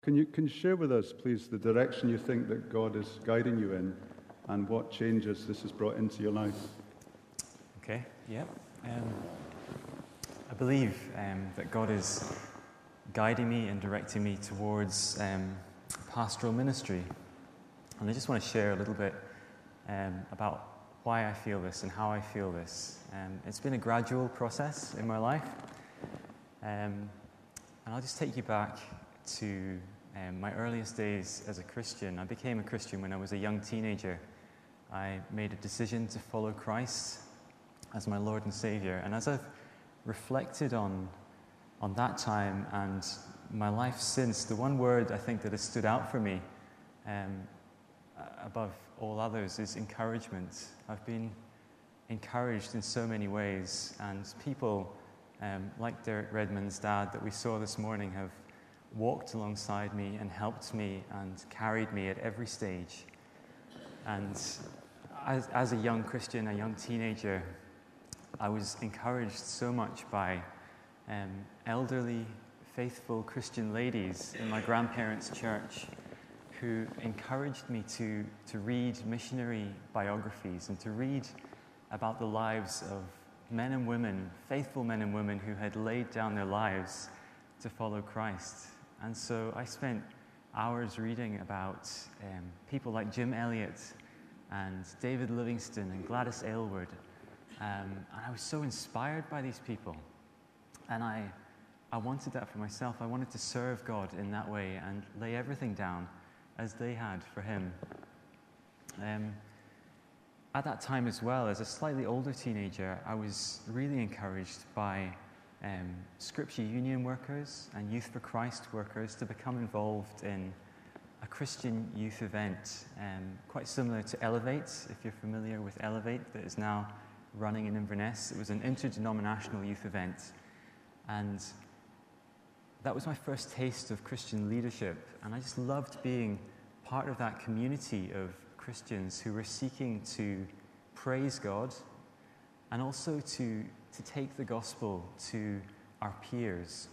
Can you share with us, please, the direction you think that God is guiding you in and what changes this has brought into your life? Okay, yeah. I believe that God is guiding me and directing me towards pastoral ministry. And I just want to share a little bit about why I feel this and how I feel this. It's been a gradual process in my life. And I'll just take you back to my earliest days as a Christian. I became a Christian when I was a young teenager. I made a decision to follow Christ as my Lord and Savior. And as I've reflected on that time and my life since, the one word I think that has stood out for me above all others is encouragement. I've been encouraged in so many ways, and people like Derek Redmond's dad that we saw this morning have walked alongside me and helped me and carried me at every stage. And as a young Christian, a young teenager, I was encouraged so much by elderly, faithful Christian ladies in my grandparents' church who encouraged me to read missionary biographies and to read about the lives of men and women, faithful men and women who had laid down their lives to follow Christ. And so I spent hours reading about people like Jim Elliot and David Livingstone and Gladys Aylward. And I was so inspired by these people. And I wanted that for myself. I wanted to serve God in that way and lay everything down as they had for Him. At that time as well, as a slightly older teenager, I was really encouraged by Scripture Union workers and Youth for Christ workers to become involved in a Christian youth event, quite similar to Elevate, if you're familiar with Elevate, that is now running in Inverness. It was an interdenominational youth event, and that was my first taste of Christian leadership, and I just loved being part of that community of Christians who were seeking to praise God and also to take the gospel to our peers.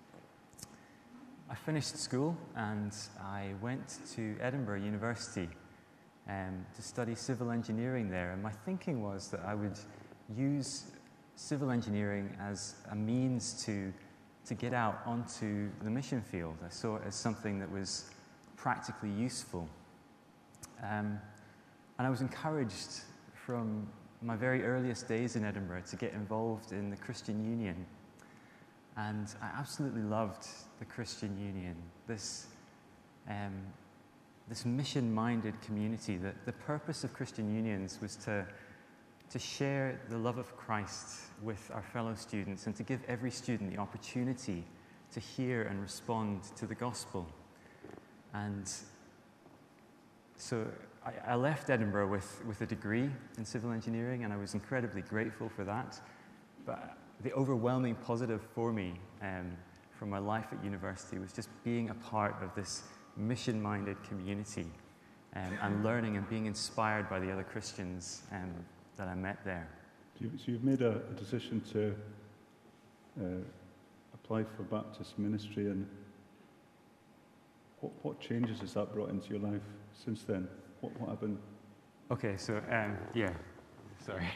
I finished school and I went to Edinburgh University to study civil engineering there, and my thinking was that I would use civil engineering as a means to get out onto the mission field. I saw it as something that was practically useful. And I was encouraged from my very earliest days in Edinburgh to get involved in the Christian Union. And I absolutely loved the Christian Union, this mission-minded community. The purpose of Christian unions was to share the love of Christ with our fellow students and to give every student the opportunity to hear and respond to the gospel. And so I left Edinburgh with a degree in civil engineering, and I was incredibly grateful for that. But the overwhelming positive for me from my life at university was just being a part of this mission-minded community and learning and being inspired by the other Christians that I met there. So you've made a decision to apply for Baptist ministry, and what changes has that brought into your life since then? What happened? Okay, so sorry.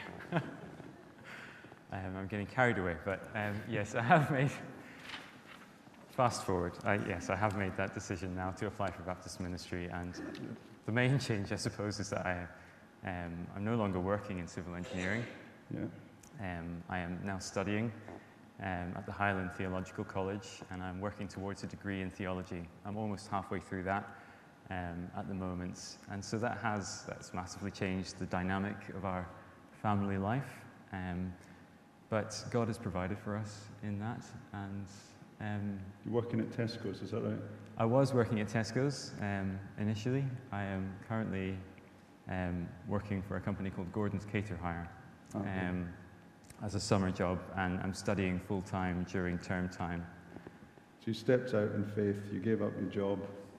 I'm getting carried away, but yes, I have made, fast forward, I have made that decision now to apply for Baptist ministry, and the main change, I suppose, is that I'm no longer working in civil engineering. Yeah. I am now studying at the Highland Theological College, and I'm working towards a degree in theology. I'm almost halfway through that at the moment, and so that's massively changed the dynamic of our family life. But God has provided for us in that, and you're working at Tesco's, is that right? I was working at Tesco's initially. I am currently working for a company called Gordon's Cater Hire as a summer job, and I'm studying full-time during term time. So you stepped out in faith, you gave up your job,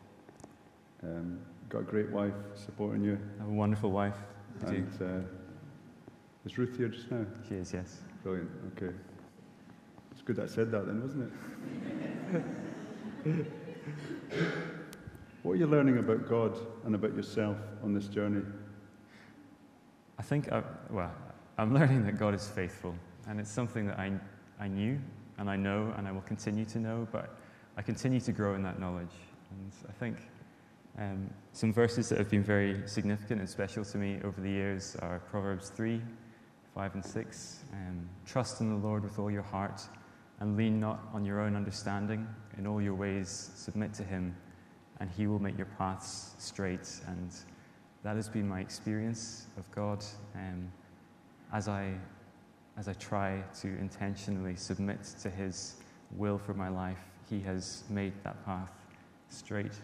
got a great wife supporting you. I have a wonderful wife. And is Ruth here just now? She is, yes. Brilliant, okay. It's good that I said that then, wasn't it? What are you learning about God and about yourself on this journey? I think, I'm learning that God is faithful, and it's something that I knew, and I know, and I will continue to know, but I continue to grow in that knowledge. And I think some verses that have been very significant and special to me over the years are Proverbs 3, 5 and 6. Trust in the Lord with all your heart, and lean not on your own understanding. In all your ways submit to him, and he will make your paths straight. And that has been my experience of God as I try to intentionally submit to his will for my life. He has made that path straight.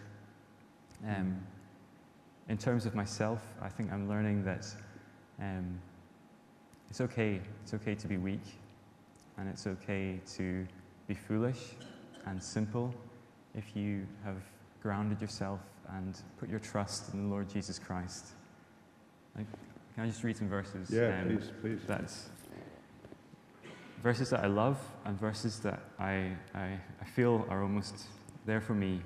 In terms of myself, I think I'm learning that it's okay to be weak, and it's okay to be foolish and simple if you have grounded yourself and put your trust in the Lord Jesus Christ. Can I just read some verses? Yeah, please. That's verses that I love and verses that I feel are almost there for me.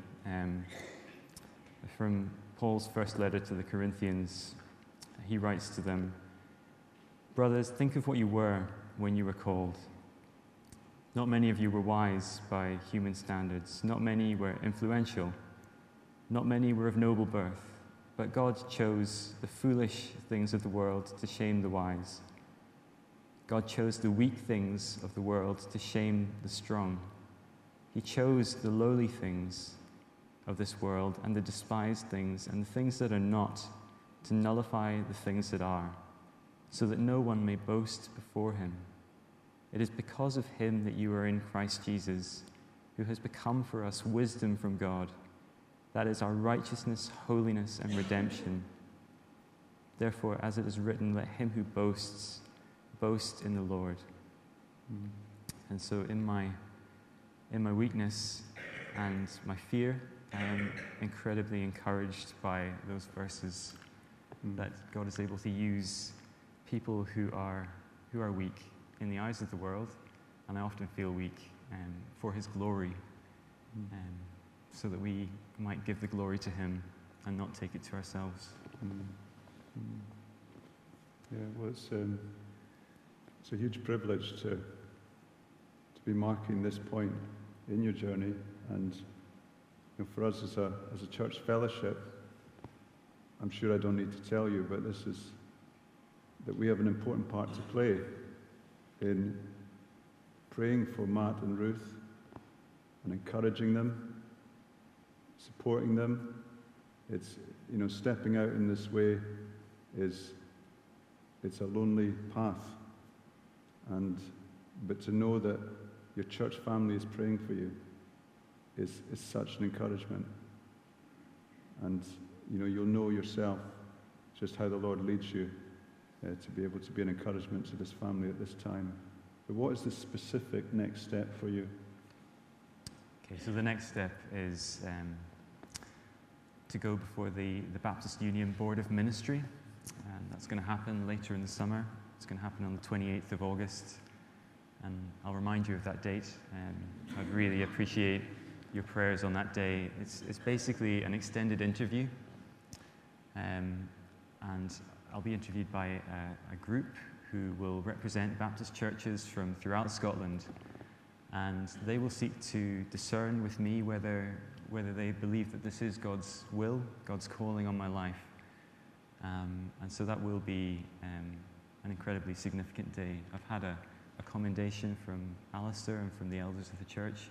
From Paul's first letter to the Corinthians, he writes to them, "Brothers, think of what you were when you were called. Not many of you were wise by human standards. Not many were influential. Not many were of noble birth. But God chose the foolish things of the world to shame the wise. God chose the weak things of the world to shame the strong. He chose the lowly things of this world and the despised things and the things that are not to nullify the things that are, so that no one may boast before him. It is because of him that you are in Christ Jesus, who has become for us wisdom from God. That is our righteousness, holiness, and redemption. Therefore, as it is written, let him who boasts, boast in the Lord." And so in my weakness and my fear, I am incredibly encouraged by those verses that God is able to use people who are weak in the eyes of the world, and I often feel weak, for his glory, so that we might give the glory to him and not take it to ourselves. Yeah, well, it's a huge privilege to be marking this point in your journey, and for us as a church fellowship, I'm sure I don't need to tell you, but this is that we have an important part to play in praying for Matt and Ruth and encouraging them, supporting them. It's, stepping out in this way it's a lonely path, but to know that your church family is praying for you is such an encouragement. And you'll know yourself just how the Lord leads you to be able to be an encouragement to this family at this time. But what is the specific next step for you? Okay, so the next step is to go before the Baptist Union Board of Ministry, and that's going to happen later in the summer. It's going to happen on the 28th of August, and I'll remind you of that date. I'd really appreciate your prayers on that day. It's basically an extended interview, and I'll be interviewed by a group who will represent Baptist churches from throughout Scotland, and they will seek to discern with me whether they believe that this is God's will, God's calling on my life. And so that will be an incredibly significant day. I've had a commendation from Alistair and from the elders of the church.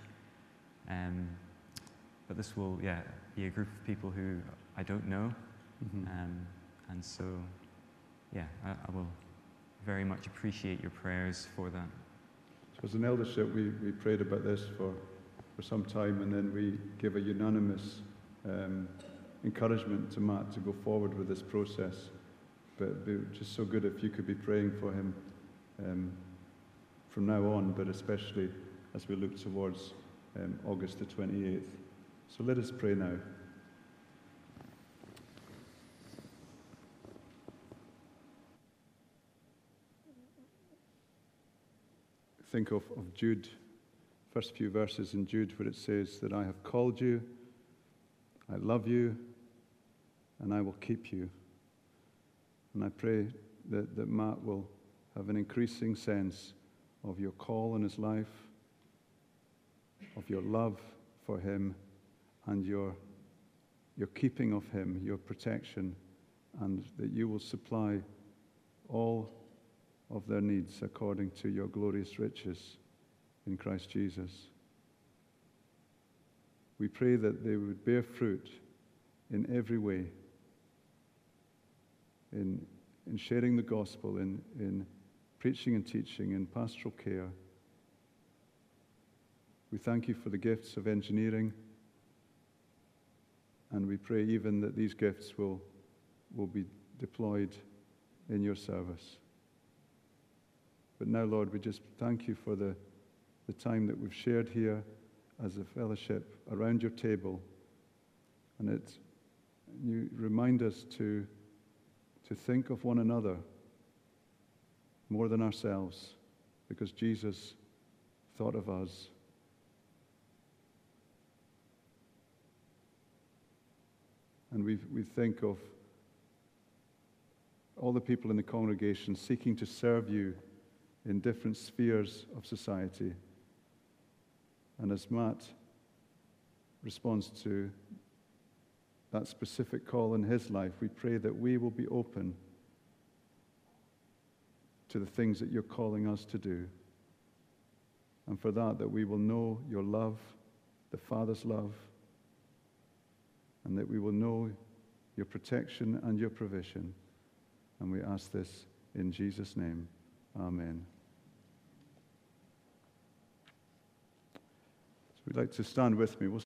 But this will, be a group of people who I don't know. And so, I will very much appreciate your prayers for that. So as an eldership, we prayed about this for some time, and then we gave a unanimous encouragement to Matt to go forward with this process. But it would be just so good if you could be praying for him from now on, but especially as we look towards August the 28th. So let us pray now. Think of Jude, first few verses in Jude, where it says that I have called you, I love you, and I will keep you. And I pray that Matt will have an increasing sense of your call in his life, of your love for him, and your keeping of him, your protection, and that you will supply all of their needs according to your glorious riches in Christ Jesus. We pray that they would bear fruit in every way, in sharing the gospel, in preaching and teaching, in pastoral care. We thank you for the gifts of engineering, and we pray even that these gifts will be deployed in your service. But now, Lord, we just thank you for the time that we've shared here as a fellowship around your table. And you remind us to think of one another more than ourselves, because Jesus thought of us. And we think of all the people in the congregation seeking to serve you in different spheres of society. And as Matt responds to that specific call in his life, we pray that we will be open to the things that you're calling us to do. And for that we will know your love, the Father's love, and that we will know your protection and your provision. And we ask this in Jesus' name. Amen. So we'd like to stand with me. We'll